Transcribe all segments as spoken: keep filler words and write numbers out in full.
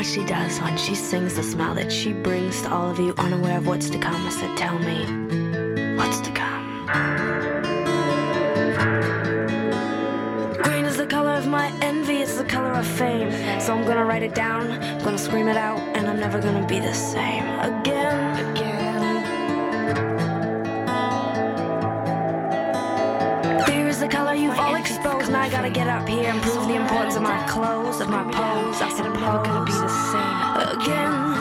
what she does when she sings, the smile that she brings to all of you, unaware of what's to come. I said, tell me, what's to come? Green is the color of my envy, it's the color of fame. So I'm gonna write it down, I'm gonna scream it out, and I'm never gonna be the same again, again. Fear is the color you've all exposed, and I gotta get up here and prove the importance of my clothes, of my pose. I said I'm never gonna be the same again,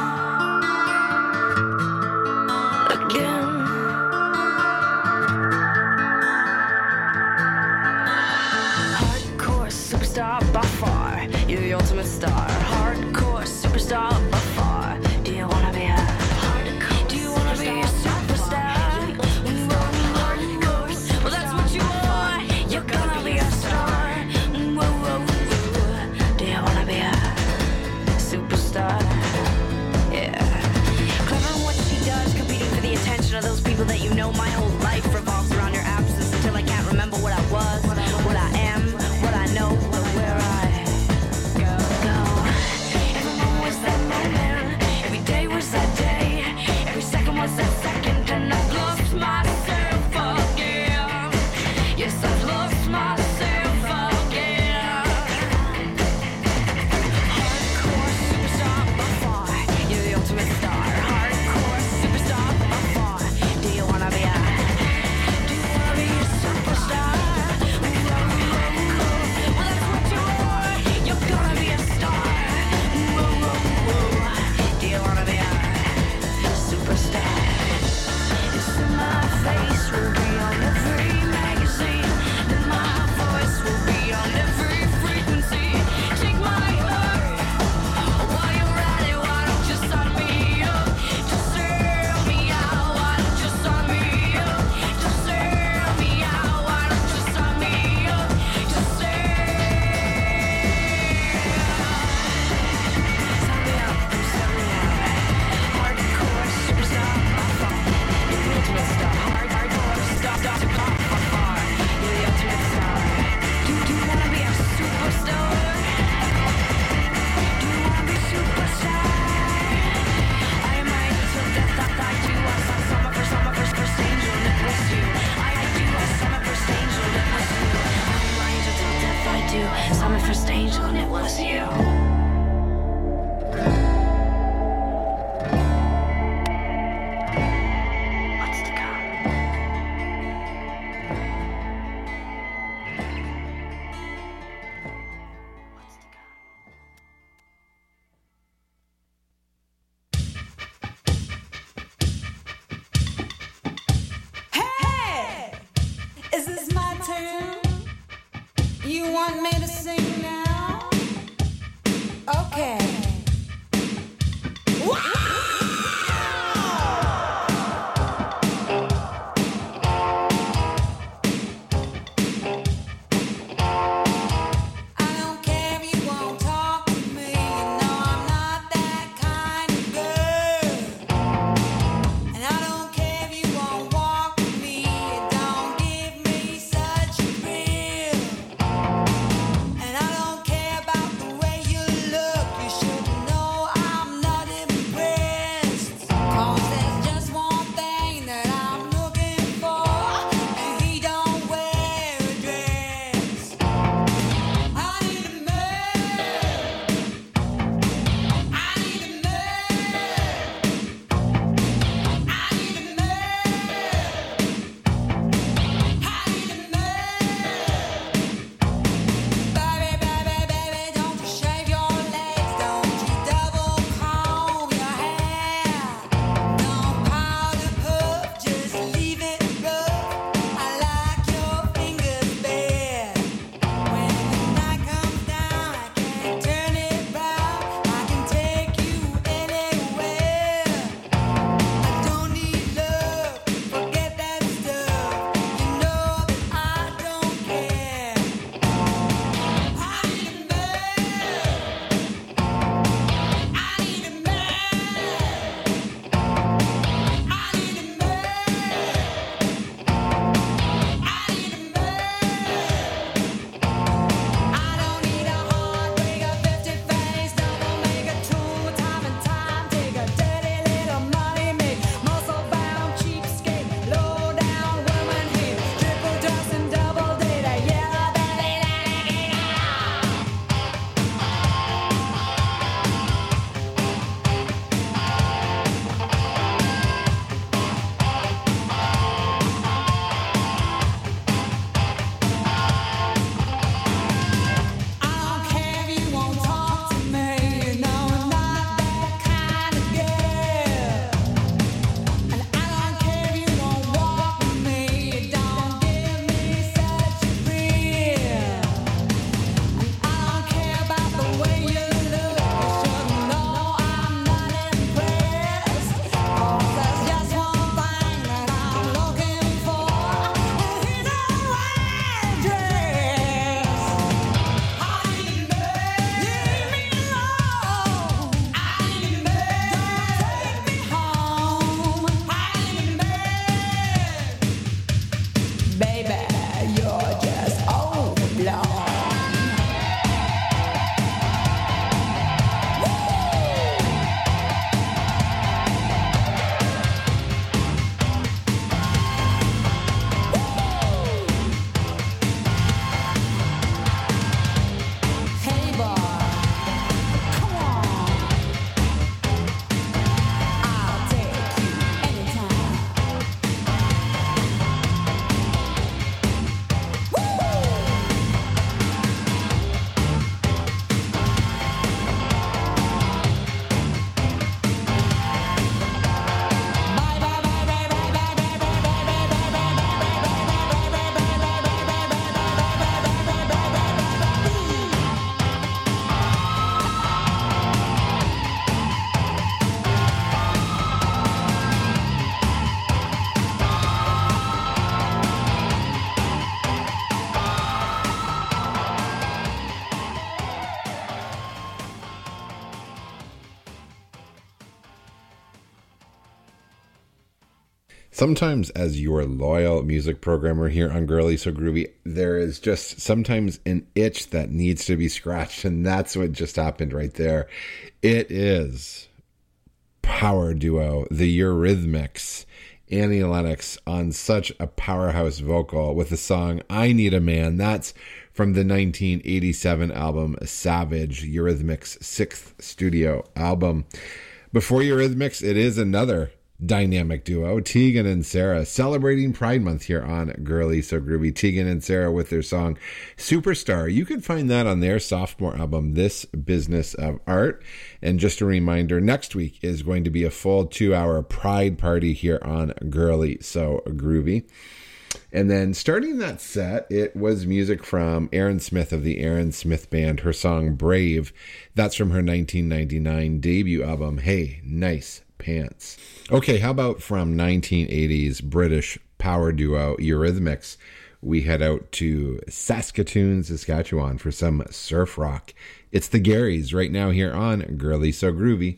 again. Hardcore superstar by far, you're the ultimate star. Hardcore superstar by far. Do you wanna be a hardcore? Do you wanna be a superstar? Well, that's what you are. You're gonna be a star. Whoa, whoa, whoa. Do you wanna be a superstar? Yeah. Clever in what she does, competing for the attention of those people that you know. My whole life revolves around your absence until I can't remember what I was, what I am, what I know, or where I go. Every moment was that moment. Every day was that day. Every second was that second, and I've lost myself again. Yes, I've lost myself again. Hardcore superstar by far, you're the ultimate star. Hardcore superstar by far. Do you wanna be a? Do you wanna be a superstar? Well, that's what you are. You're gonna be a star. Whoa, whoa, whoa. Do you wanna be a superstar? It's in my face, will be on every magazine. And my voice will be on every frequency. Take my heart, while you're at it, why don't you sign me up? Just sell me out, why don't you sign me up? Just sell me out, why don't you sign me up? Just sell. Sign me up, sign me out. Hardcore superstar by far, you're the ultimate star. Hard, hardcore star, star, star by far, you're the ultimate star. Do, do you wanna be a superstar? Do you wanna be superstar? I am right till death, I, I do. I saw summer first, summer first, first angel, and it was you. I, I do, I saw my first angel, and it was you. I am right till death, I do. Saw my first angel, and it was you. What's to come? What's to come? Hey! Is this my turn? You want me to sing now? Okay. I don't care if you won't talk to me. You know I'm not that kind of girl. And I don't care if you won't walk with me. You don't give me such a thrill. And I Sometimes, as your loyal music programmer here on Girly So Groovy, there is just sometimes an itch that needs to be scratched, and that's what just happened right there. It is power duo, the Eurythmics, Annie Lennox on such a powerhouse vocal with the song I Need a Man. That's from the nineteen eighty-seven album Savage, Eurythmics' sixth studio album. Before Eurythmics, it is another dynamic duo, Tegan and Sara, celebrating Pride Month here on Girly So Groovy. Tegan and Sara with their song Superstar. You can find that on their sophomore album, This Business of Art. And just a reminder, next week is going to be a full two-hour Pride party here on Girly So Groovy. And then starting that set, it was music from Aaron Smith of the Aaron Smith Band, her song Brave. That's from her nineteen ninety-nine debut album, Hey, Nice Pants. Okay, how about from nineteen eighties British power duo Eurythmics? We head out to Saskatoon, Saskatchewan for some surf rock. It's the Garys right now here on Girly So Groovy.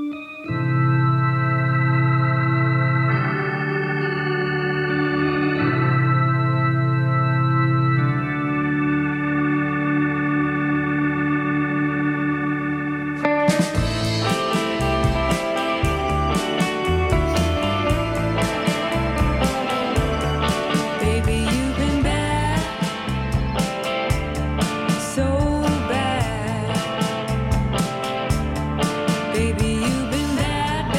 Baby, you've been bad, so bad. Baby, you've been bad,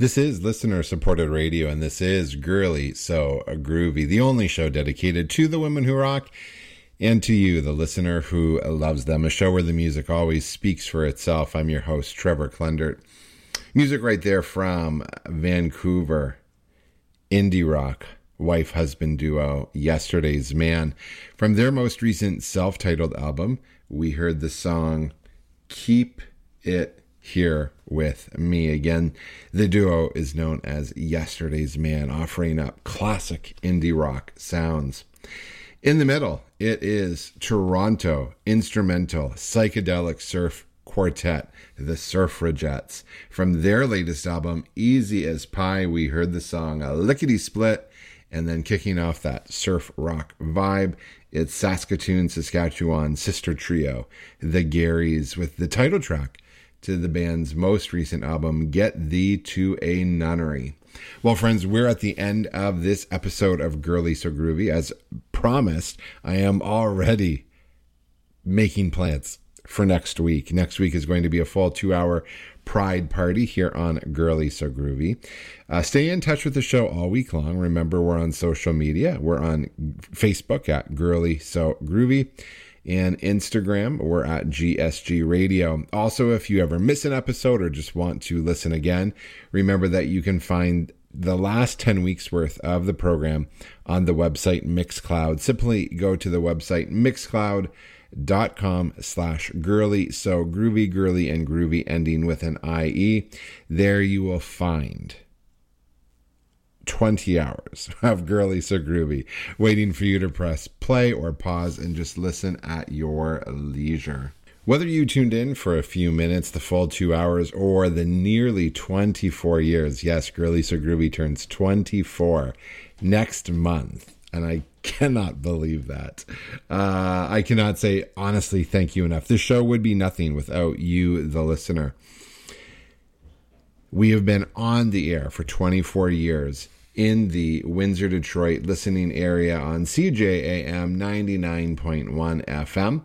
This is listener-supported radio, and this is Girly So Groovy, the only show dedicated to the women who rock and to you, the listener who loves them, a show where the music always speaks for itself. I'm your host, Trevor Klendert. Music right there from Vancouver, indie rock, wife-husband duo, Yesterday's Man. From their most recent self-titled album, we heard the song Keep It Here With Me. Again, the duo is known as Yesterday's Man, offering up classic indie rock sounds. In the middle, it is Toronto instrumental psychedelic surf quartet, the Surfragettes. From their latest album, Easy as Pie, we heard the song a Lickety Split, and then kicking off that surf rock vibe, it's Saskatoon, Saskatchewan sister trio, the Garys, with the title track to the band's most recent album, Get Thee to a Nunnery. Well, friends, we're at the end of this episode of Girly So Groovy. As promised, I am already making plans for next week. Next week is going to be a full two-hour Pride party here on Girly So Groovy. Uh, stay in touch with the show all week long. Remember, we're on social media. We're on Facebook at Girly So Groovy, and Instagram, we're at G S G Radio. Also, if you ever miss an episode or just want to listen again, remember that you can find the last ten weeks worth of the program on the website Mixcloud. Simply go to the website Mixcloud dot com slash girly so groovy, girly and groovy ending with an I E. There you will find twenty hours of Girly So Groovy waiting for you to press play or pause and just listen at your leisure. Whether you tuned in for a few minutes, the full two hours, or the nearly twenty-four years, yes, Girly So Groovy turns twenty-four next month. And I cannot believe that. Uh, I cannot say, honestly, thank you enough. This show would be nothing without you, the listener. We have been on the air for twenty-four years in the Windsor, Detroit listening area on C J A M ninety-nine point one F M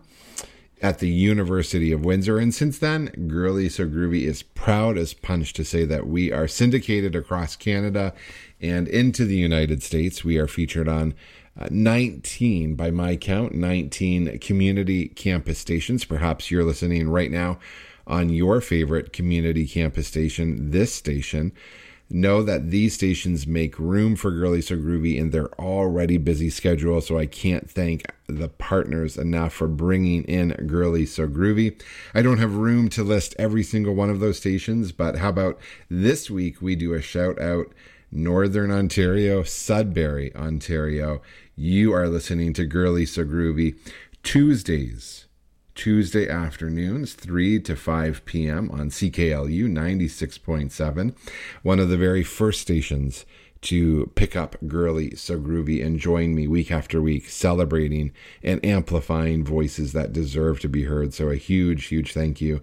at the University of Windsor. And since then, Girly So Groovy is proud as punch to say that we are syndicated across Canada and into the United States. We are featured on uh, nineteen, by my count, nineteen community campus stations. Perhaps you're listening right now on your favorite community campus station, this station. Know that these stations make room for Girly So Groovy in their already busy schedule, so I can't thank the partners enough for bringing in Girly So Groovy. I don't have room to list every single one of those stations, but how about this week we do a shout out Northern Ontario, Sudbury, Ontario. You are listening to Girly So Groovy Tuesdays, Tuesday afternoons, three to five p.m. on C K L U ninety-six point seven, one of the very first stations to pick up Girly So Groovy and join me week after week, celebrating and amplifying voices that deserve to be heard. So a huge, huge thank you,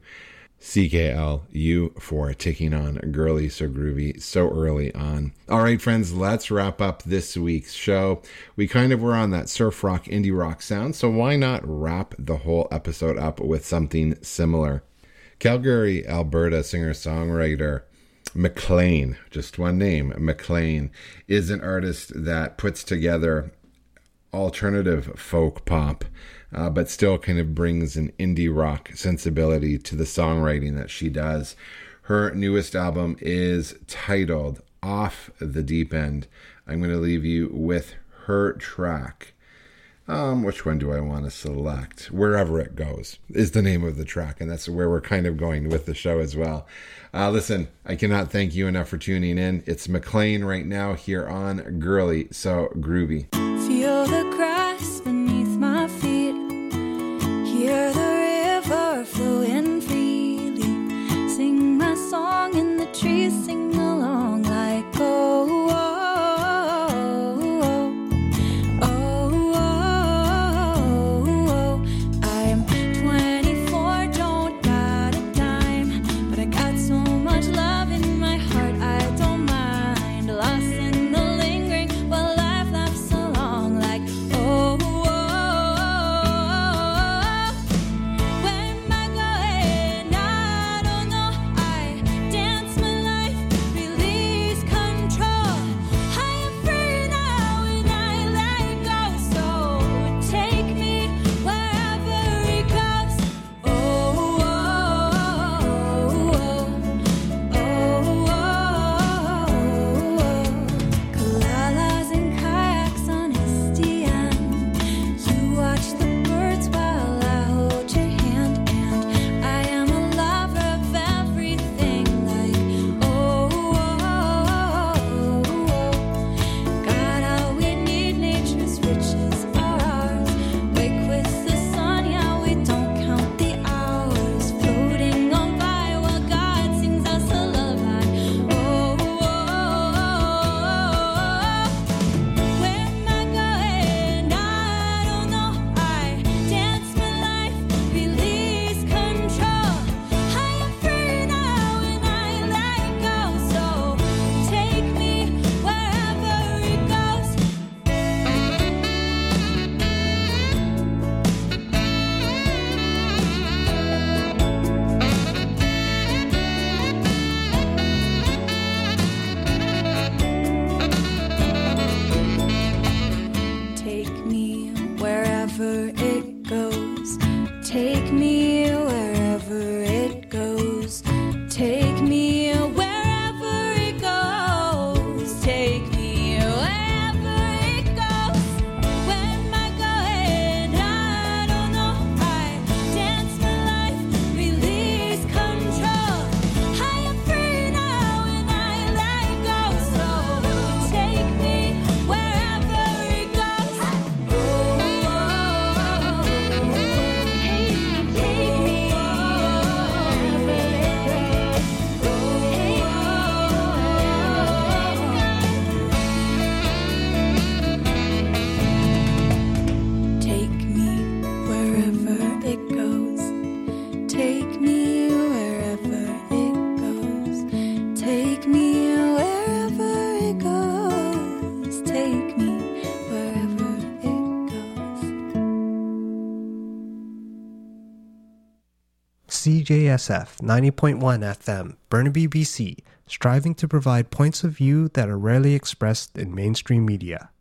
C K L U, for taking on Girly So Groovy so early on. All right, friends, let's wrap up this week's show. We kind of were on that surf rock, indie rock sound, so why not wrap the whole episode up with something similar? Calgary, Alberta singer-songwriter McLean, just one name, McLean, is an artist that puts together alternative folk pop, Uh, but still kind of brings an indie rock sensibility to the songwriting that she does. Her newest album is titled Off the Deep End. I'm going to leave you with her track. Um, which one do I want to select? Wherever It Goes is the name of the track, and that's where we're kind of going with the show as well. Uh, listen, I cannot thank you enough for tuning in. It's McLean right now here on Girly So Groovy. Feel the grass beneath my feet. Hear the river flowing freely. Sing my song in the trees, sing along like oh, oh, oh, oh, oh, oh. I am twenty-four, don't got a dime, but I got so much love in my heart, I don't mind. Lost in the lingering while life laughs along like oh, oh. Where am I going? I don't know. I dance my life Take me wherever it goes. Take me wherever it goes. C J S F ninety point one F M, Burnaby, B C, striving to provide points of view that are rarely expressed in mainstream media.